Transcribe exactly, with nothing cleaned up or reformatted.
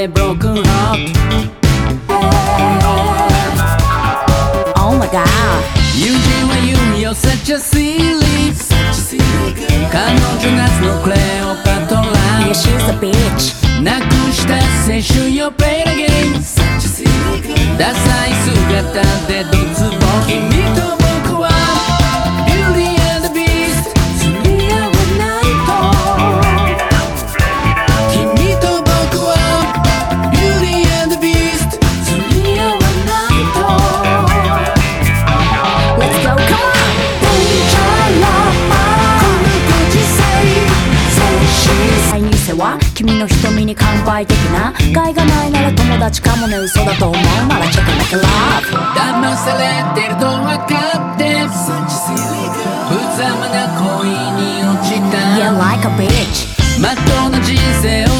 で Broken Heart Oh my god 友人は言うよ Such a silly 彼女夏のクレオパトラ Yeah she's a bitch なくした青春よ Play the game ダサい姿でドツボ君と僕は Beauty and the Beast 釣り合わないと君と僕は Beauty and the Beast 釣り合わないと Let's go come on にせは君の瞳に乾杯的な害がないなら友達かもね嘘だと思うなら Check make a love 騙されてると分かって無様な恋に落ちた Yeah like a bitch まっとうな人生を